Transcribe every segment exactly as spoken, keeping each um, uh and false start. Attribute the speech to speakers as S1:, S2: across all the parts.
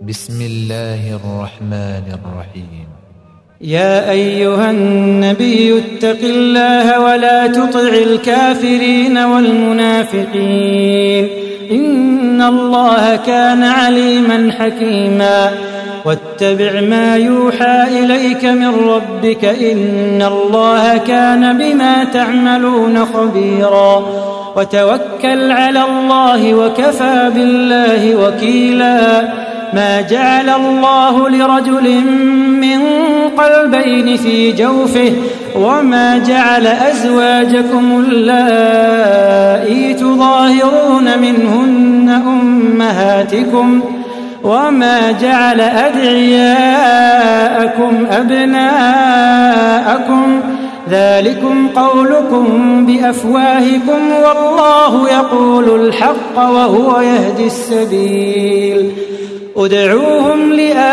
S1: بسم الله الرحمن الرحيم.
S2: يا أيها النبي اتق الله ولا تطع الكافرين والمنافقين إن الله كان عليما حكيما واتبع ما يوحى إليك من ربك إن الله كان بما تعملون خبيرا وتوكل على الله وكفى بالله وكيلا ما جعل الله لرجل من قلبين في جوفه وما جعل أزواجكم اللائي تظاهرون منهن أمهاتكم وما جعل أدعياءكم أبناءكم ذلكم قولكم بأفواهكم والله يقول الحق وهو يهدي السبيل ادعوهم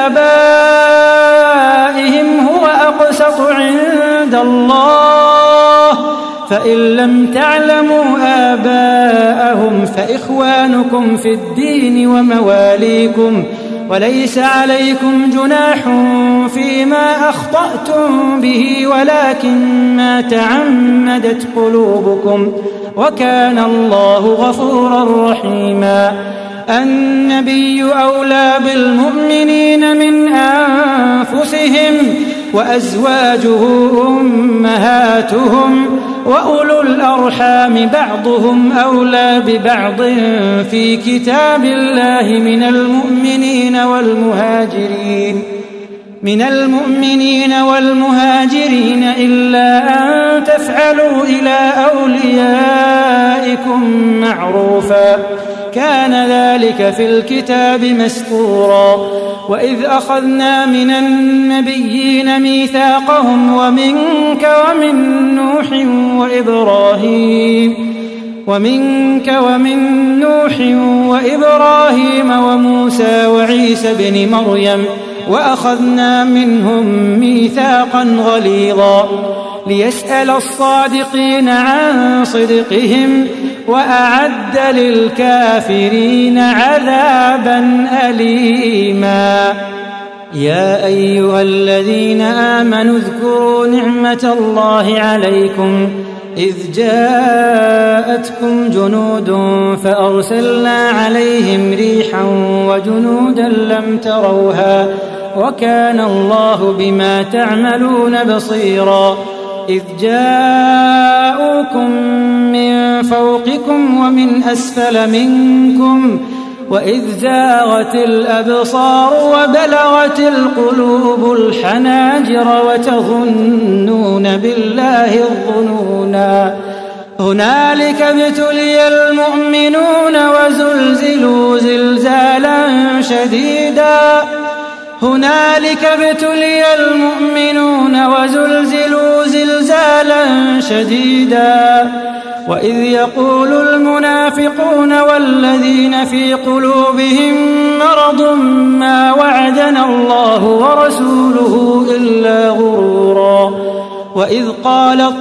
S2: لآبائهم هو أقسط عند الله فإن لم تعلموا آباءهم فإخوانكم في الدين ومواليكم وليس عليكم جناح فيما أخطأتم به ولكن ما تعمدت قلوبكم وكان الله غفورا رحيما النبي أولى بالمؤمنين من أنفسهم وأزواجه أمهاتهم وأولو الأرحام بعضهم أولى ببعض في كتاب الله من المؤمنين والمهاجرين من المؤمنين والمهاجرين إلا أن تفعلوا إلى أوليائكم معروفا كان ذلك في الكتاب مسطورا وإذ أخذنا من النبيين ميثاقهم ومنك ومن نوح وإبراهيم ومنك ومن نوح وإبراهيم وموسى وعيسى بن مريم وأخذنا منهم ميثاقا غليظا ليسأل الصادقين عن صدقهم وأعد للكافرين عذابا أليما يا أيها الذين آمنوا اذكروا نعمة الله عليكم إذ جاءتكم جنود فأرسلنا عليهم ريحا وجنودا لم تروها وكان الله بما تعملون بصيرا إذ جاءوكم من فوقكم ومن أسفل منكم وإذ زاغت الأبصار وبلغت القلوب الحناجر وتظنون بالله الظنونا هنالك ابتلي المؤمنون وزلزلوا زلزالا شديدا هنالك ابتلي المؤمنون وزلزلوا زلزالا شديدا وإذ يقول المنافقون والذين في قلوبهم مرض ما وعدنا الله ورسوله إلا غرورا وإذ قالت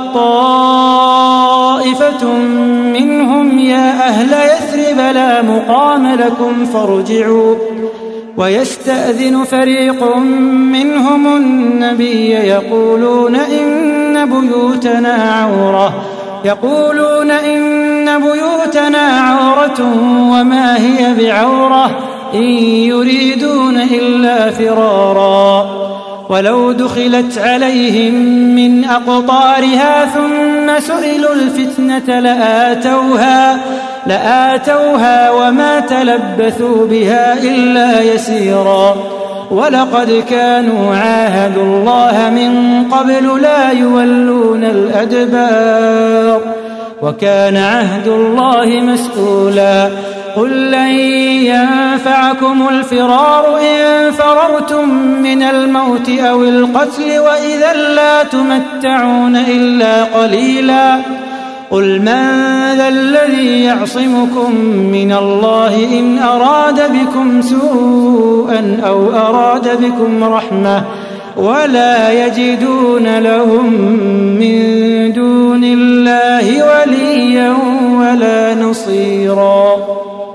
S2: طائفة منهم يا أهل يثرب لا مقام لكم فارجعوا ويستأذن فريق منهم النبي يقولون إن بيوتنا عورة يقولون إن بيوتنا عورة وما هي بعورة إن يريدون إلا فرارا ولو دخلت عليهم من أقطارها ثم سئلوا الفتنة لآتوها لآتوها وما تلبثوا بها إلا يسيرا ولقد كانوا عاهدوا الله من قبل لا يولون الأدبار وكان عهد الله مسؤولا قل لن ينفعكم الفرار إن فررتم من الموت أو القتل وإذا لا تمتعون إلا قليلا قل من ذا الذي يعصمكم من الله إن أراد بكم سوءا أو أراد بكم رحمة ولا يجدون لهم من دون الله وليا ولا نصيرا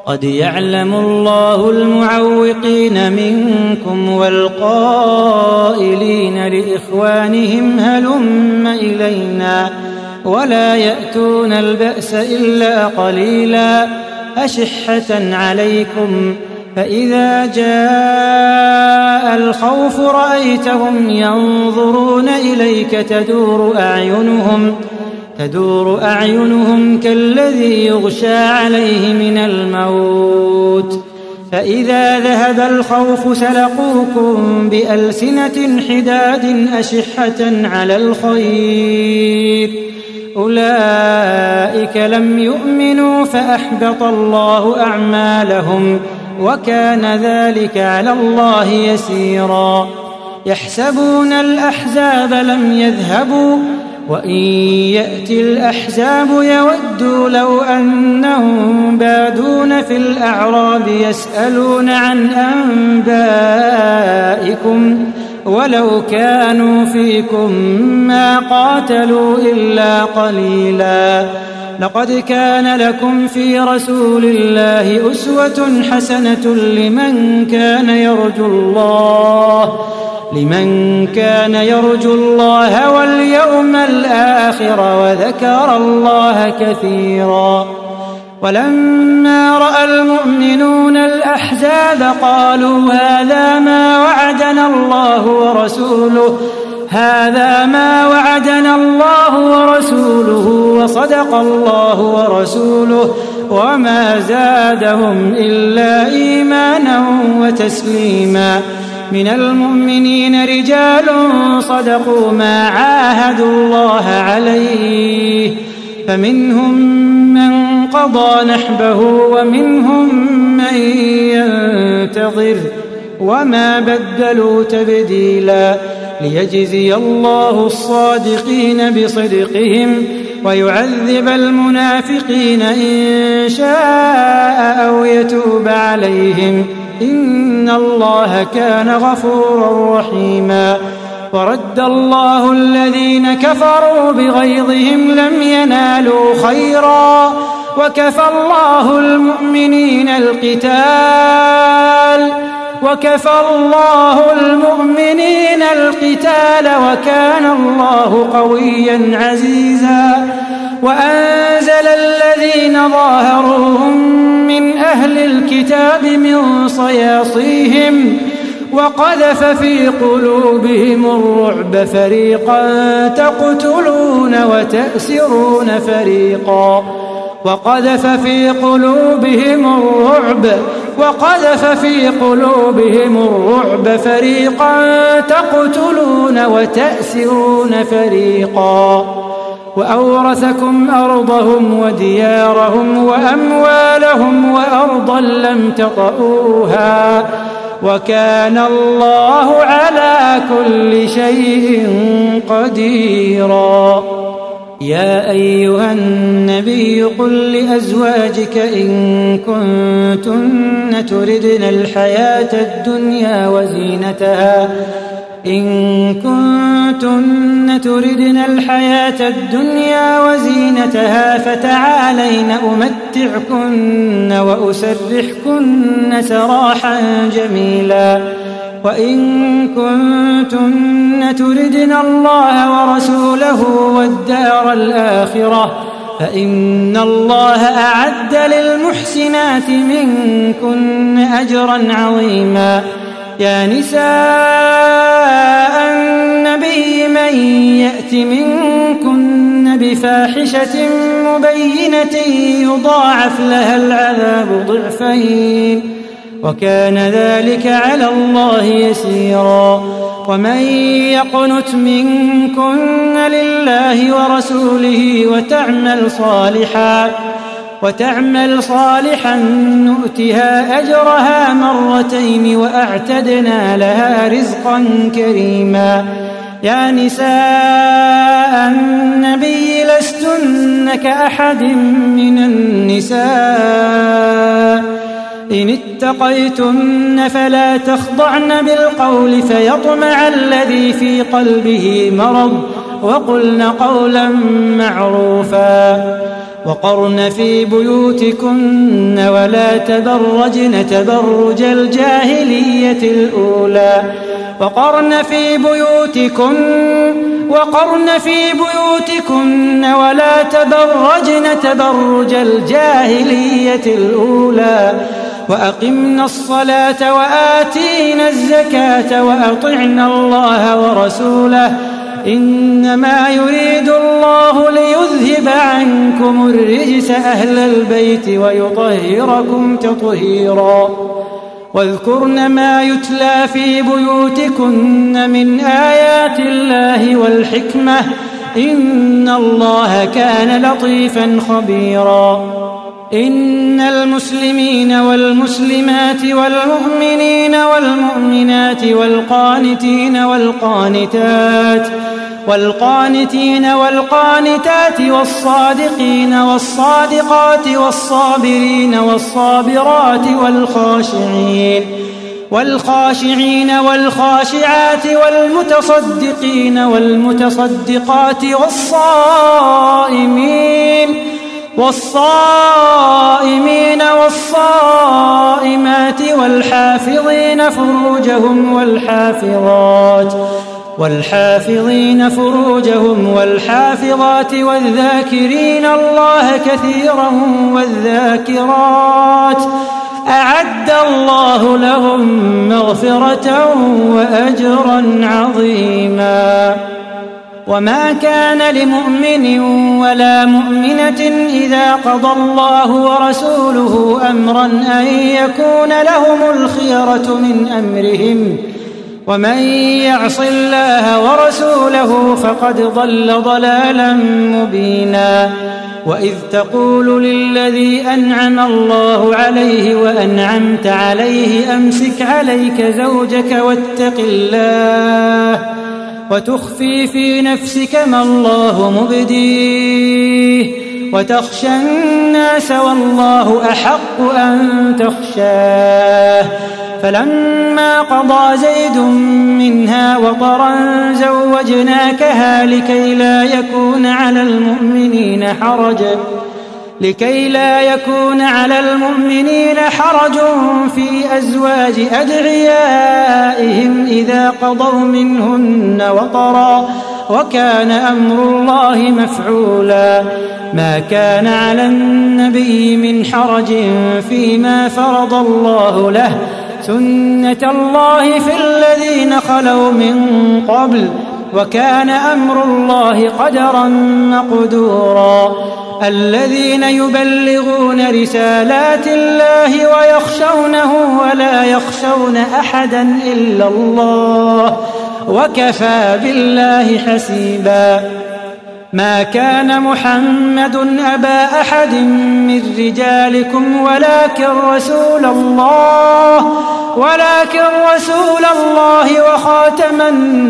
S2: قد يعلم الله المعوقين منكم والقائلين لإخوانهم هلم إلينا ولا يأتون البأس إلا قليلا أشحة عليكم فإذا جاء الخوف رأيتهم ينظرون إليك تدور أعينهم تدور أعينهم كالذي يغشى عليه من الموت فإذا ذهب الخوف سلقوكم بألسنة حداد أشحة على الخير أولئك لم يؤمنوا فأحبط الله أعمالهم وكان ذلك على الله يسيرا يحسبون الأحزاب لم يذهبوا وإن يأتي الأحزاب يودوا لو أنهم بادون في الأعراب يسألون عن أنبائكم ولو كانوا فيكم ما قاتلوا إلا قليلا لقد كان لكم في رسول الله أسوة حسنة لمن كان يرجو الله لمن كان يرجو الله واليوم الآخر وذكر الله كثيرا ولما رأى المؤمنون الأحزاب قالوا هذا ما وعدنا الله ورسوله هذا ما وعدنا الله ورسوله وصدق الله ورسوله وما زادهم إلا إيمانا وتسليما من المؤمنين رجال صدقوا ما عاهدوا الله عليه فمنهم من قضى نحبه ومنهم من ينتظر وما بدلوا تبديلا ليجزي الله الصادقين بصدقهم ويعذب المنافقين إن شاء أو يتوب عليهم إن الله كان غفورا رحيما ورد الله الذين كفروا بغيظهم لم ينالوا خيرا وكفى الله المؤمنين القتال وكفى الله المؤمنين القتال وكان الله قويا عزيزا وأنزل الذين ظاهروهم من أهل الكتاب من صياصيهم وقذف في قلوبهم الرعب فريقا تقتلون وتأسرون فريقا وقذف في قلوبهم الرعب وقذف في قلوبهم الرعب فريقا تقتلون وتأسرون فريقا وأورثكم أرضهم وديارهم وأموالهم وأرضا لم تطئوها وكان الله على كل شيء قديرا يا أيها النبي قل لأزواجك إن كنتن تردن الحياة الدنيا وزينتها إن كنتن تردن الحياة الدنيا وزينتها فتعالين أمتعكن وأسرحكن سراحا جميلا وإن كنتن تردن الله ورسوله والدار الآخرة فإن الله أعد للمحسنات منكن أجرا عظيما يا نساء النبي من يأت منكن بفاحشة مبينة يضاعف لها العذاب ضعفين وكان ذلك على الله يسيرا ومن يقنت منكن لله ورسوله وتعمل صالحا وتعمل صالحا نؤتها أجرها مرتين وأعتدنا لها رزقا كريما يا نساء النبي لستن كأحد من النساء إن اتقيتن فلا تخضعن بالقول فيطمع الذي في قلبه مرض وقلن قولا معروفا وقرن في بيوتكن ولا تبرجن تبرج الجاهلية الأولى وقرن في بيوتكن وقرن في بيوتكن ولا تبرجن تبرج الجاهلية الأولى وأقمنا الصلاة وآتينا الزكاة وأطعنا الله ورسوله إنما يريد الله ليذهب عنكم الرجس أهل البيت ويطهركم تطهيرا واذكرن ما يتلى في بيوتكن من آيات الله والحكمة إن الله كان لطيفا خبيرا إن المسلمين والمسلمات والمؤمنين والمؤمنات والقانتين والقانتات والقانتين والقانتات والصادقين والصادقات والصابرين والصابرات والخاشعين والخاشعين والخاشعات والمتصدقين والمتصدقات والصائمين والصائمين والصائمات والحافظين فروجهم والحافظات والحافظين فروجهم والحافظات والذاكرين الله كثيرا والذاكرات أعد الله لهم مغفرة وأجرا عظيما وما كان لمؤمن ولا مؤمنة إذا قضى الله ورسوله أمرا أن يكون لهم الخيرة من أمرهم ومن يعص الله ورسوله فقد ضل ضلالا مبينا وإذ تقول للذي أنعم الله عليه وأنعمت عليه أمسك عليك زوجك واتق الله وتخفي في نفسك ما الله مبديه وتخشى الناس والله أحق أن تخشاه فلما قضى زيد منها وطرا زوجناكها لكي لا يكون على المؤمنين حرج لكي لا يكون على المؤمنين حرج في أزواج أدعيائهم إذا قضوا منهن وطرا وكان أمر الله مفعولا ما كان على النبي من حرج فيما فرض الله له سنة الله في الذين خلوا من قبل وكان أمر الله قدرا مقدورا الذين يبلغون رسالات الله ويخشونه ولا يخشون أحدا إلا الله وكفى بالله حسيبا ما كان محمد أبا أحد من رجالكم ولكن رسول الله ولكن رسول الله وخاتم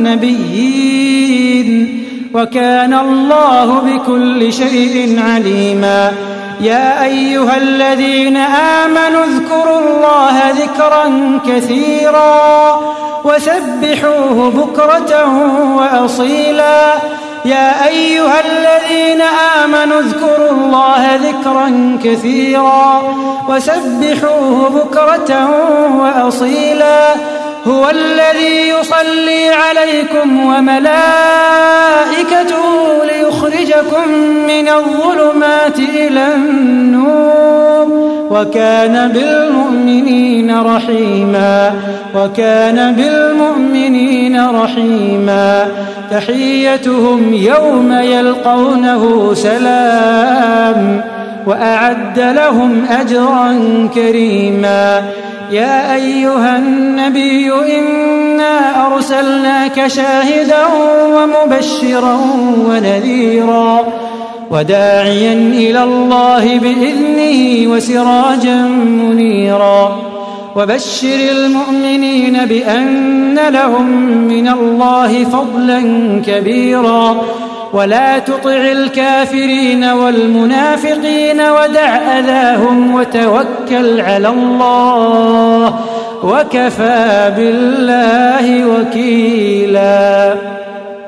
S2: النبيين وكان الله بكل شيء عليما يا أيها الذين آمنوا اذكروا الله ذكرا كثيرا وسبحوه بكرة وأصيلا يا أيها الذين آمنوا اذكروا الله ذكرا كثيرا وسبحوه بكرة وأصيلا هو الذي يصلي عليكم وملائكته ليخرجكم من الظلمات إلى النور وكان بالمؤمنين رحيما وكان بالمؤمنين رحيما تحيتهم يوم يلقونه سلام وأعد لهم أجرا كريما يا أيها النبي إنا أرسلناك شاهدا ومبشرا ونذيرا وداعيا إلى الله بإذنه وسراجا منيرا وبشر المؤمنين بأن لهم من الله فضلا كبيرا ولا تطع الكافرين والمنافقين ودع أذاهم وتوكل على الله وكفى بالله وكيلا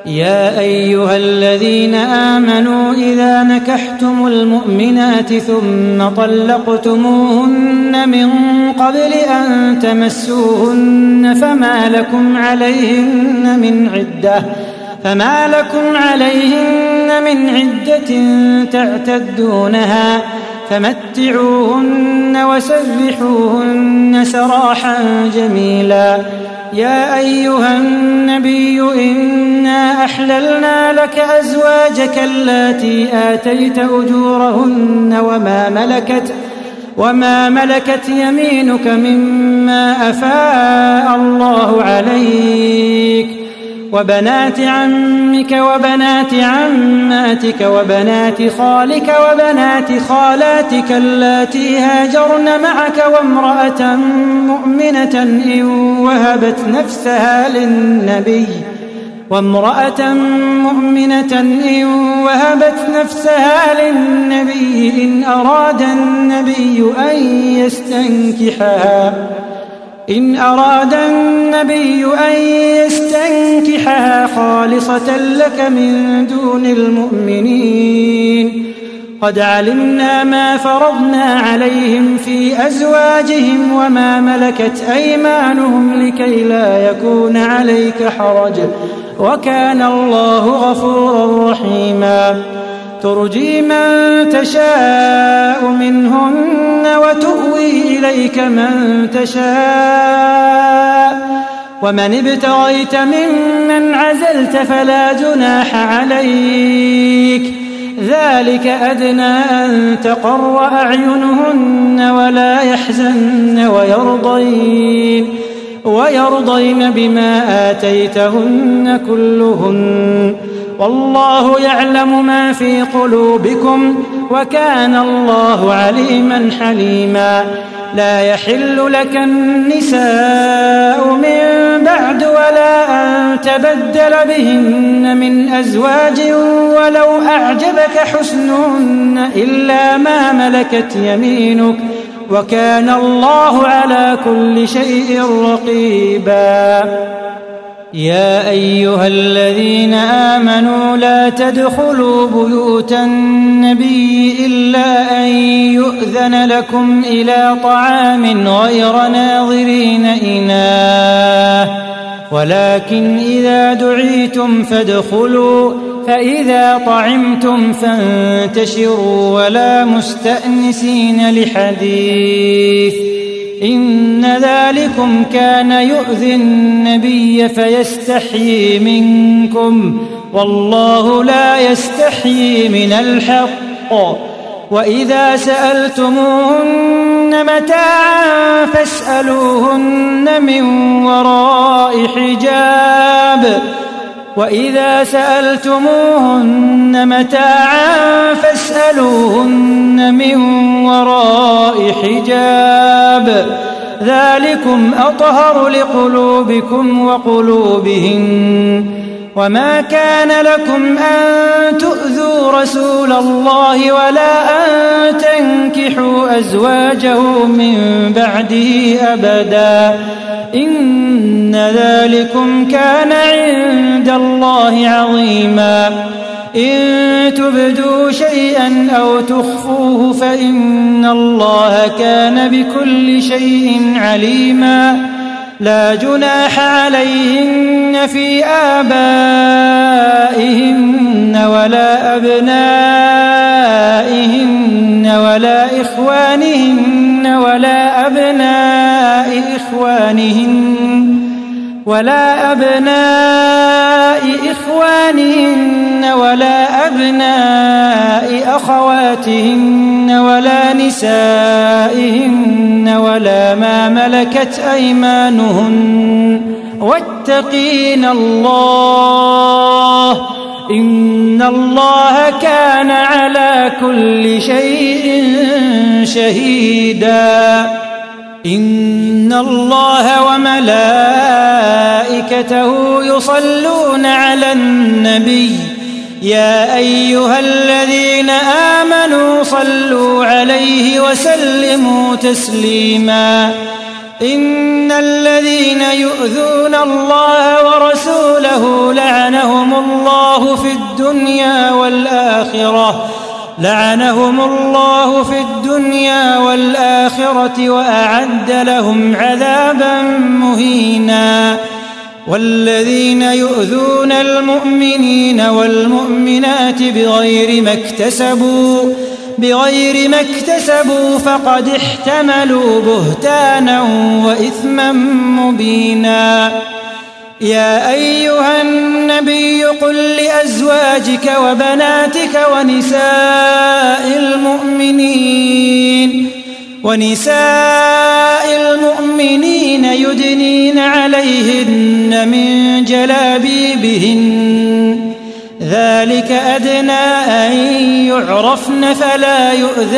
S2: يا أيها الذين آمنوا إذا نكحتم المؤمنات ثم طلقتموهن من قبل أن تمسوهن فما لكم عليهن من عدة فما لكم عليهن من عدة تعتدونها فمتعوهن وسرحوهن سراحا جميلا. يا أيها النبي إنا أحللنا لك أزواجك اللاتي آتيت أجورهن وما ملكت وما ملكت يمينك مما أفاء الله عليك وبنات عمك وبنات عماتك وبنات خالك وبنات خالاتك اللاتي هاجرن معك وامرأة مؤمنة إن وهبت نفسها للنبي وامرأة مؤمنة إن وهبت نفسها للنبي إن أراد النبي أن يستنكحها إن أراد النبي أن يستنكحها خالصة لك من دون المؤمنين. قد علمنا ما فرضنا عليهم في أزواجهم وما ملكت أيمانهم لكي لا يكون عليك حرج وكان الله غفورا رحيما. ترجي من تشاء منهن وتؤوي إليك من تشاء ومن ابتغيت ممن عزلت فلا جناح عليك ذلك أدنى أن تقر أعينهن ولا يحزن ويرضين ويرضين بما آتيتهن كلهن والله يعلم ما في قلوبكم وكان الله عليما حليما. لا يحل لك النساء من بعد ولا أن تبدل بهن من أزواج ولو أعجبك حسنهن إلا ما ملكت يمينك وكان الله على كل شيء رقيبا. يا أيها الذين آمنوا لا تدخلوا بيوت النبي إلا أن يؤذن لكم إلى طعام غير ناظرين إناه ولكن إذا دعيتم فادخلوا فإذا طعمتم فانتشروا ولا مستأنسين لحديث إن ذلكم كان يؤذي النبي فيستحيي منكم والله لا يستحيي من الحق. وإذا سألتموهن متاعا فاسألوهن من وراء حجاب وإذا سألتموهن متاعا فاسألوهن من وراء حجاب ذلكم أطهر لقلوبكم وقلوبهن. وما كان لكم أن تؤذوا رسول الله ولا أن تنكحوا أزواجه من بعده أبدا إن ذلكم كان عند الله عظيما. إن تبدوا شيئا أو تخفوه فإن الله كان بكل شيء عليما. لا جناح عليهن في آبائهن ولا أبنائهن ولا إخوانهن ولا أبناء إخوانهن ولا أبناء إخوانهن ولا أبناء أخواتهن ولا نسائهن ولا ما ملكت أيمانهن واتقين الله إن الله كان على كل شيء شهيدا. إن الله وملائكته يصلون على النبي يا أيها الذين آمنوا صلوا عليه وسلموا تسليما. إن الذين يؤذون الله ورسوله ورسوله لعنهم الله في الدنيا والآخرة لعنهم الله في الدنيا والآخرة وأعد لهم عذابا مهينا. والذين يؤذون المؤمنين والمؤمنات بغير ما اكتسبوا بغير ما اكتسبوا فقد احتملوا بهتانا وإثما مبينا. يا أيها النبي قل لأزواجك وبناتك ونساء المؤمنين ونساء المؤمنين يدنين عليهن من جلابيبهن ذلك أدنى أن يعرفن فلا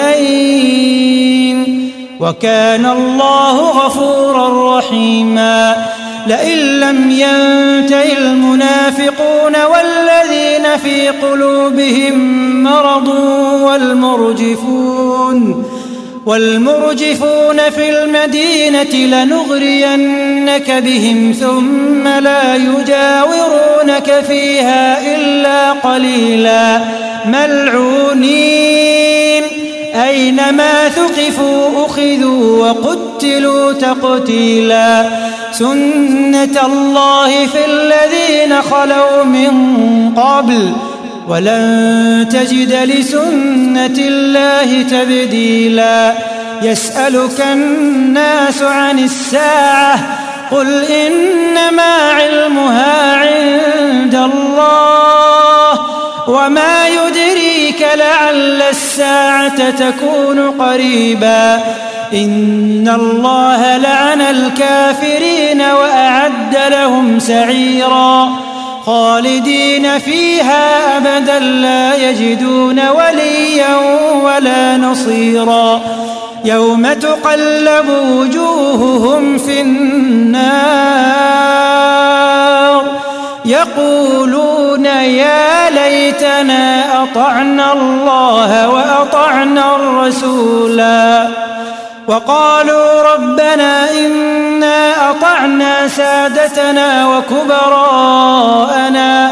S2: يؤذين وكان الله غفورا رحيما. لئن لم ينته المنافقون والذين في قلوبهم مرض والمرجفون والمرجفون في المدينة لنغرينك بهم ثم لا يجاورونك فيها إلا قليلا ملعونين أينما ثقفوا أخذوا وقتلوا تقتيلا. سنة الله في الذين خلوا من قبل ولن تجد لسنة الله تبديلا. يسألك الناس عن الساعة قل إنما علمها عند الله وما يدريك لعل الساعة تكون قريبا. إن الله لعن الكافرين وأعد لهم سعيرا خالدين فيها أبدا لا يجدون وليا ولا نصيرا. يوم تقلب وجوههم في النار يقولون يا ليتنا أطعنا الله وأطعنا الرسولا وقالوا ربنا إنا أطعنا سادتنا وكبراءنا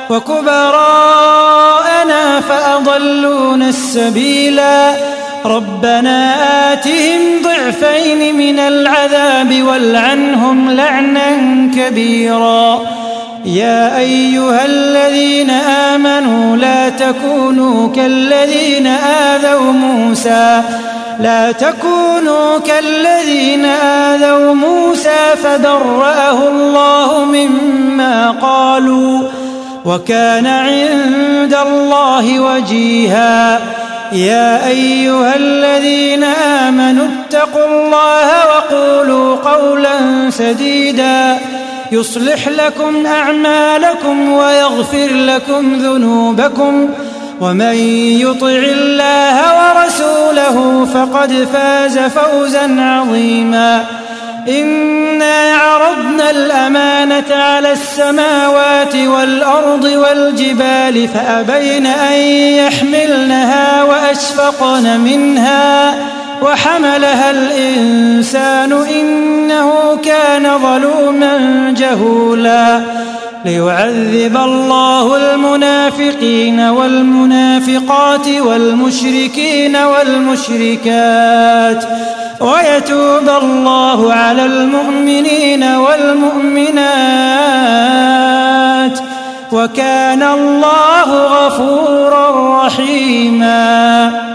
S2: وكبراءنا فأضلونا السبيلا. ربنا آتهم ضعفين من العذاب والعنهم لعنا كبيرا. يا أيها الذين آمنوا لا تكونوا كالذين آذوا موسى لا تكونوا كالذين آذوا موسى فبرأه الله مما قالوا وكان عند الله وجيها. يا أيها الذين آمنوا اتقوا الله وقولوا قولا سديدا يصلح لكم أعمالكم ويغفر لكم ذنوبكم ومن يطع الله ورسوله فقد فاز فوزا عظيما. إنا عرضنا الأمانة على السماوات والأرض والجبال فأبين أن يحملنها وأشفقن منها وحملها الإنسان إنه كان ظلوما جهولا. ليعذب الله المنافقين والمنافقات والمشركين والمشركات ويتوب الله على المؤمنين والمؤمنات وكان الله غفورا رحيما.